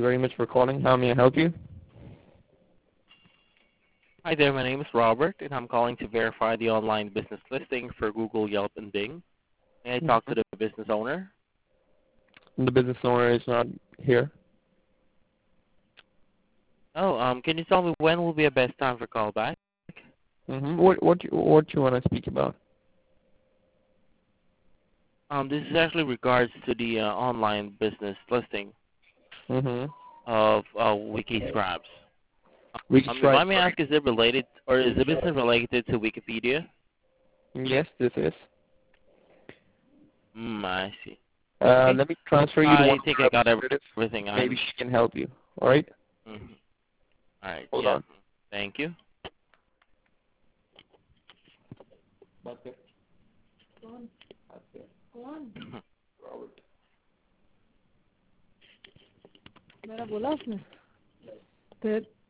you very much for calling. How may I help you? Hi there, my name is Robert, and I'm calling to verify the online business listing for Google, Yelp, and Bing. May I talk to the business owner? The business owner is not here. Oh, can you tell me when will be a best time for callback? What you want to speak about? This is actually regards to the online business listing of Wikiscribes. If I may ask, is it related, or is the business related to Wikipedia? Yes, this is. I see. Okay. Let me transfer you to I one think of I our got representatives. everything. Maybe she can help you. All right? All right. Hold Yeah. on. Thank you. Okay. मेरा बोला उसने फिर